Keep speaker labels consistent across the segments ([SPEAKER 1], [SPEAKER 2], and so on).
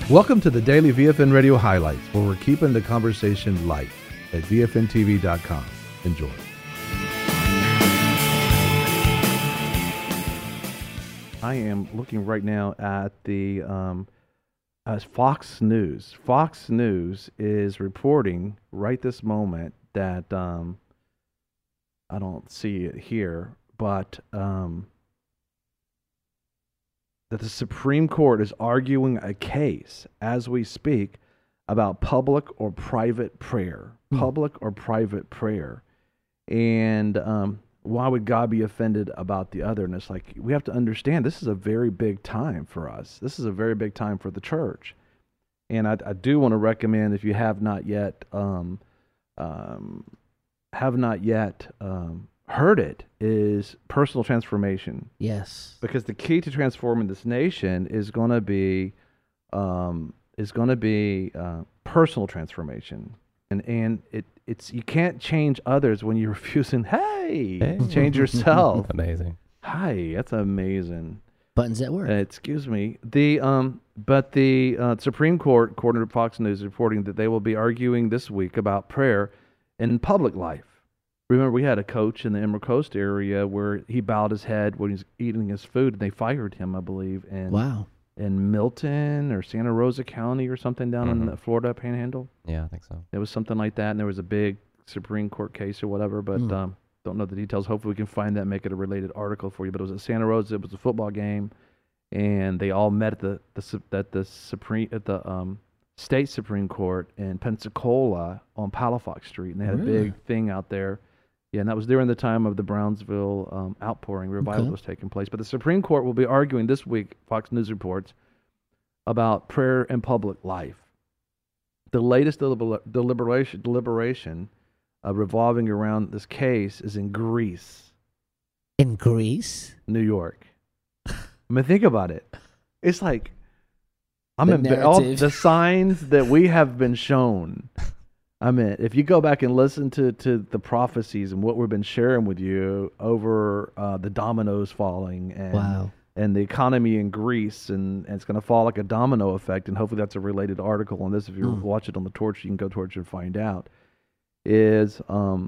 [SPEAKER 1] Welcome to the Daily VFN Radio Highlights, where we're keeping the conversation light at VFNTV.com. Enjoy. I am looking right now at the Fox News. Fox News is reporting right this moment that I don't see it here, but that the Supreme Court is arguing a case as we speak about public or private prayer. Public or private prayer. And why would God be offended about the other? And it's like, we have to understand this is a very big time for us. This is a very big time for the church. And I do want to recommend, if you have not yet heard it, is Personal Transformation. Yes. Because the key to transforming this nation is going to be personal transformation. And it's you can't change others when you're refusing, hey. Change yourself.
[SPEAKER 2] Amazing.
[SPEAKER 1] Hi, that's amazing.
[SPEAKER 3] Buttons at work.
[SPEAKER 1] Excuse me. But the Supreme Court, according to Fox News, is reporting that they will be arguing this week about prayer in public life. Remember, we had a coach in the Emerald Coast area where he bowed his head when he was eating his food, and they fired him, I believe. In Milton or Santa Rosa County or something down in the Florida Panhandle.
[SPEAKER 2] Yeah, I think so.
[SPEAKER 1] It was something like that, and there was a big Supreme Court case or whatever, but don't know the details. Hopefully we can find that and make it a related article for you. But it was at Santa Rosa. It was a football game, and they all met at the state Supreme Court in Pensacola on Palafox Street, and they had a big thing out there. Yeah, and that was during the time of the Brownsville outpouring revival was taking place. But the Supreme Court will be arguing this week, Fox News reports, about prayer in public life. The latest deliberation revolving around this case is in Greece.
[SPEAKER 3] In Greece?
[SPEAKER 1] New York. I mean, think about it. It's like, all the signs that we have been shown. I mean, if you go back and listen to the prophecies and what we've been sharing with you over the dominoes falling and the economy in Greece, and it's going to fall like a domino effect, and hopefully that's a related article on this. If you watch it on the Torch, you can go Torch and find out. Is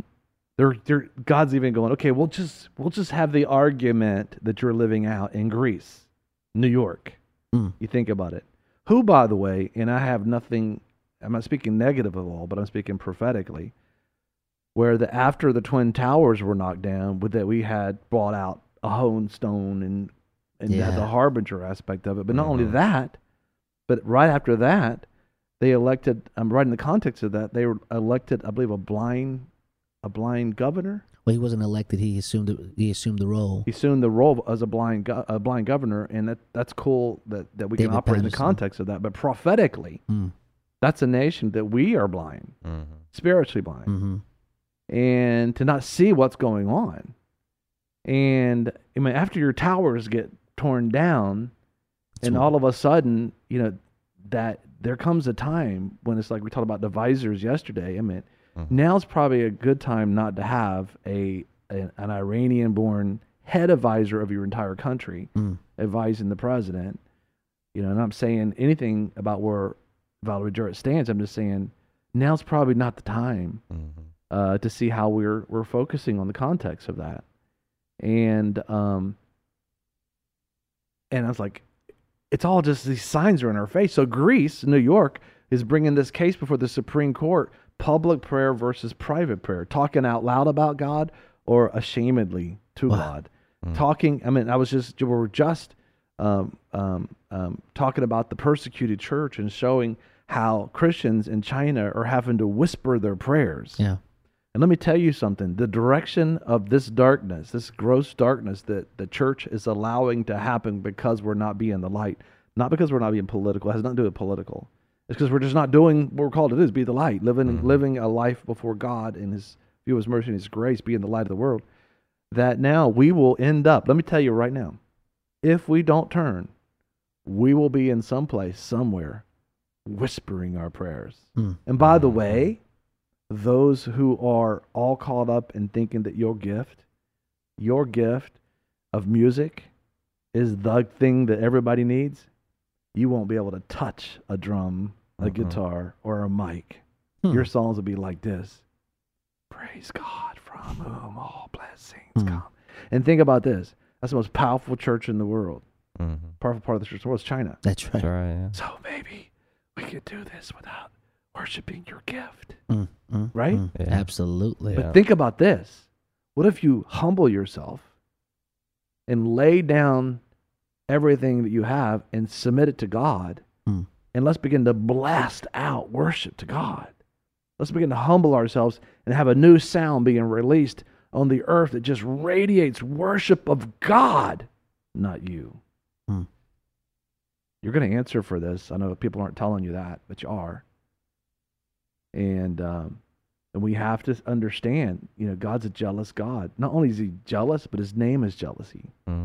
[SPEAKER 1] God's even going, okay, we'll just have the argument that you're living out in Greece, New York. You think about it. Who, by the way, and I have nothing. I'm not speaking negative at all, but I'm speaking prophetically, where after the Twin Towers were knocked down, that we had brought out a Hohen Stone and had the harbinger aspect of it. But not only that, but right after that, they elected, I'm right in the context of that, they were elected, I believe, a blind governor.
[SPEAKER 3] Well, he wasn't elected. He assumed the role.
[SPEAKER 1] He assumed the role as a blind governor, and that's cool that we can operate in the context of that. But prophetically, that's a nation that we are blind, spiritually blind, and to not see what's going on. And I mean, after your towers get torn down, all of a sudden, that there comes a time when it's like we talked about the visors yesterday. I mean, now's probably a good time not to have an Iranian-born head advisor of your entire country advising the president. And I'm not saying anything about where Valerie Jarrett stands. I'm just saying now's probably not the time to see how we're focusing on the context of that. And I was like, it's all just these signs are in our face. So Greece, New York, is bringing this case before the Supreme Court: public prayer versus private prayer, talking out loud about God or ashamedly to God. Talking. I mean, we were just talking about the persecuted church and showing how Christians in China are having to whisper their prayers. Yeah. And let me tell you something. The direction of this darkness, this gross darkness that the church is allowing to happen because we're not being the light, not because we're not being political. It has nothing to do with political. It's because we're just not doing what we're called to do, is be the light, living a life before God in His view, His mercy and His grace, being the light of the world. That now we will end up, let me tell you right now, if we don't turn, we will be in some place, somewhere, whispering our prayers. And by the way, those who are all caught up in thinking that your gift of music is the thing that everybody needs, you won't be able to touch a drum, a guitar, or a mic. Your songs will be like this. Praise God, from whom all blessings come. And think about this. That's the most powerful church in the world. Powerful part of the church in the world is China.
[SPEAKER 3] That's right.
[SPEAKER 2] Yeah.
[SPEAKER 1] So maybe we could do this without worshiping your gift. Right?
[SPEAKER 3] Yeah. Absolutely.
[SPEAKER 1] But think about this. What if you humble yourself and lay down everything that you have and submit it to God? And let's begin to blast out worship to God. Let's begin to humble ourselves and have a new sound being released on the earth that just radiates worship of God, not you. You're going to answer for this. I know people aren't telling you that, but you are. And we have to understand, God's a jealous God. Not only is he jealous, but his name is jealousy.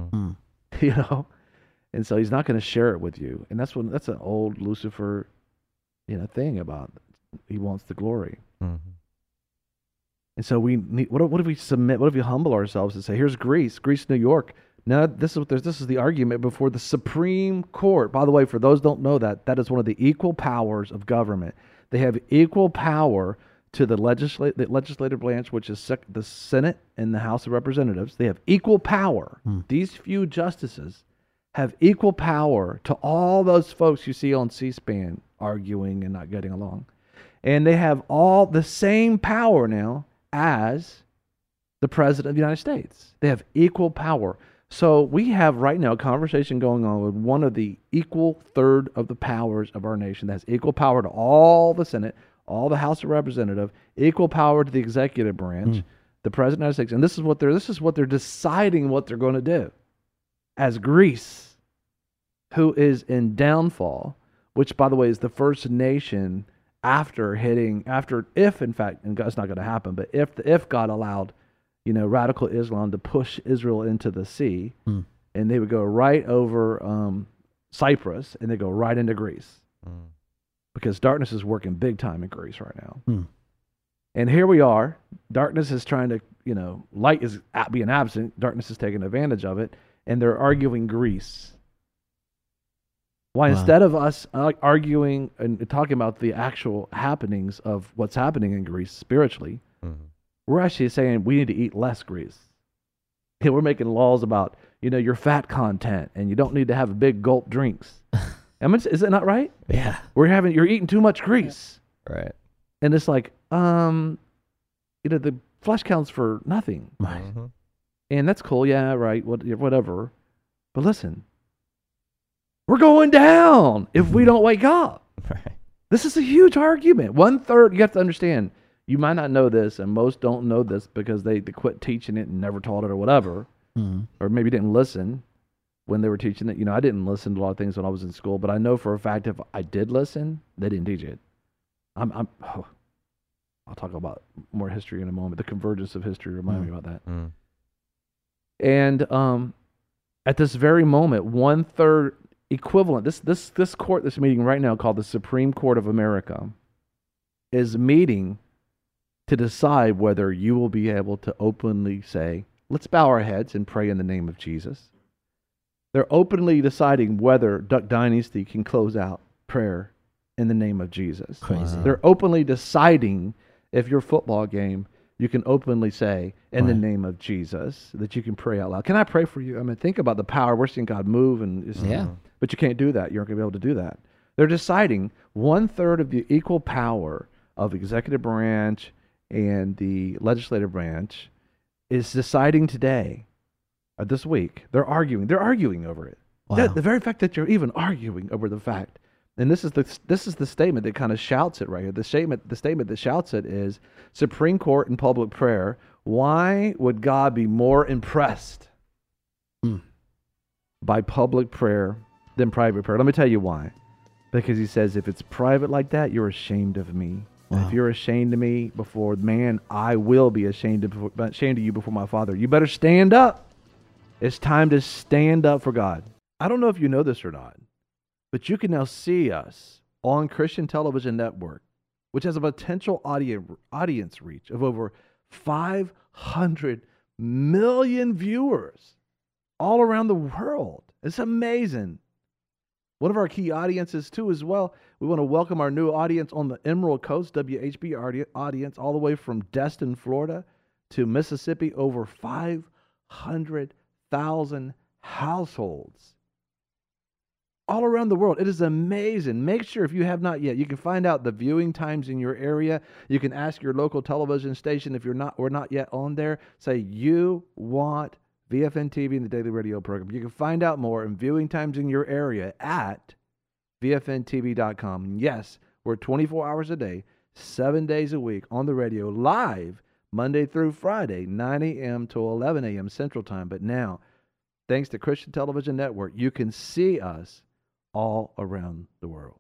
[SPEAKER 1] And so he's not going to share it with you. And that's an old Lucifer, thing about he wants the glory. And so we need, what if we submit, what if we humble ourselves and say, here's Greece, New York. Now, this is the argument before the Supreme Court. By the way, for those who don't know that is one of the equal powers of government. They have equal power to the legislative branch, which is the Senate and the House of Representatives. They have equal power. These few justices have equal power to all those folks you see on C-SPAN arguing and not getting along. And they have all the same power now as the President of the United States. They have equal power. So we have right now a conversation going on with one of the equal third of the powers of our nation that has equal power to all the Senate, all the House of Representatives, equal power to the executive branch, the President of the United States. And this is what they're deciding what they're going to do. As Greece, who is in downfall, which by the way is the first nation if in fact, and it's not going to happen, but if God allowed, radical Islam to push Israel into the sea, and they would go right over Cyprus, and they go right into Greece, because darkness is working big time in Greece right now. And here we are, darkness is trying to, light is being absent, darkness is taking advantage of it, and they're arguing Greece. Why, instead of us arguing and talking about the actual happenings of what's happening in Greece spiritually, we're actually saying we need to eat less grease. And we're making laws about, your fat content, and you don't need to have big gulp drinks. Is it not right?
[SPEAKER 3] Yeah.
[SPEAKER 1] You're eating too much grease.
[SPEAKER 2] Right.
[SPEAKER 1] And it's like, the flesh counts for nothing.
[SPEAKER 3] Right.
[SPEAKER 1] And that's cool. Yeah, right. Whatever. But listen. We're going down if we don't wake up.
[SPEAKER 2] Right.
[SPEAKER 1] This is a huge argument. 1/3, you have to understand, you might not know this, and most don't know this because they quit teaching it and never taught it or whatever, or maybe didn't listen when they were teaching it. I didn't listen to a lot of things when I was in school, but I know for a fact if I did listen, they didn't teach it. I'll talk about more history in a moment. The convergence of history reminded me about that. And at this very moment, 1/3 equivalent, this court that's meeting right now called the Supreme Court of America is meeting to decide whether you will be able to openly say, let's bow our heads and pray in the name of Jesus. They're openly deciding whether Duck Dynasty can close out prayer in the name of Jesus.
[SPEAKER 3] Crazy.
[SPEAKER 1] They're openly deciding if your football game, you can openly say, in the name of Jesus, that you can pray out loud. Can I pray for you? Think about the power. We're seeing God move, but you can't do that. You aren't going to be able to do that. They're deciding 1/3 of the equal power of the executive branch and the legislative branch is deciding today, or this week. They're arguing over it.
[SPEAKER 3] Wow.
[SPEAKER 1] The very fact that you're even arguing over the fact. And this is the statement that kind of shouts it right here. The statement that shouts it is, Supreme Court and public prayer, why would God be more impressed by public prayer than private prayer? Let me tell you why. Because he says, if it's private like that, you're ashamed of me. Wow. If you're ashamed of me before man, I will be ashamed of you before my Father. You better stand up. It's time to stand up for God. I don't know if you know this or not, but you can now see us on Christian Television Network, which has a potential audience reach of over 500 million viewers all around the world. It's amazing. One of our key audiences, too, as well. We want to welcome our new audience on the Emerald Coast, WHB audience, all the way from Destin, Florida to Mississippi. Over 500,000 households all around the world. It is amazing. Make sure, if you have not yet, you can find out the viewing times in your area. You can ask your local television station if we're not yet on there. Say you want VFN TV and the Daily Radio program. You can find out more and viewing times in your area at VFNTV.com. Yes, we're 24 hours a day, 7 days a week on the radio, live Monday through Friday, 9 a.m. to 11 a.m. Central Time. But now, thanks to Christian Television Network, you can see us all around the world.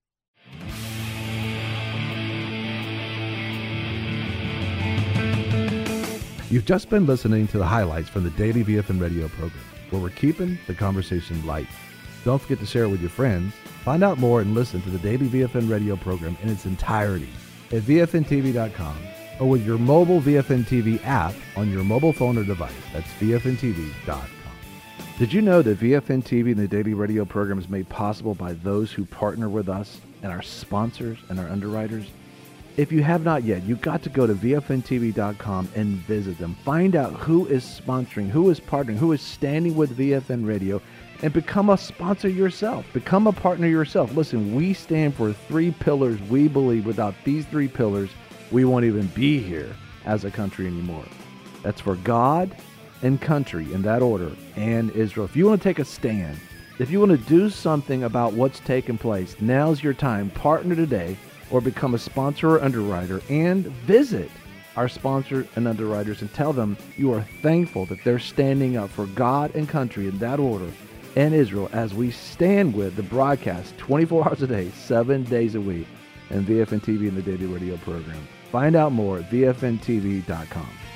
[SPEAKER 1] You've just been listening to the highlights from the Daily VFN Radio program, where we're keeping the conversation light. Don't forget to share it with your friends. Find out more and listen to the Daily VFN Radio program in its entirety at VFNTV.com or with your mobile VFN TV app on your mobile phone or device. That's VFNTV.com. Did you know that VFN TV and the Daily Radio program is made possible by those who partner with us and our sponsors and our underwriters? If you have not yet, you've got to go to VFNTV.com and visit them. Find out who is sponsoring, who is partnering, who is standing with VFN Radio, and become a sponsor yourself. Become a partner yourself. Listen, we stand for 3 pillars. We believe without these 3 pillars, we won't even be here as a country anymore. That's for God and country, in that order, and Israel. If you want to take a stand, if you want to do something about what's taking place, now's your time. Partner today, or become a sponsor or underwriter, and visit our sponsors and underwriters and tell them you are thankful that they're standing up for God and country in that order and Israel as we stand with the broadcast 24 hours a day, 7 days a week, and VFN TV and the Daily Radio program. Find out more at VFNTV.com.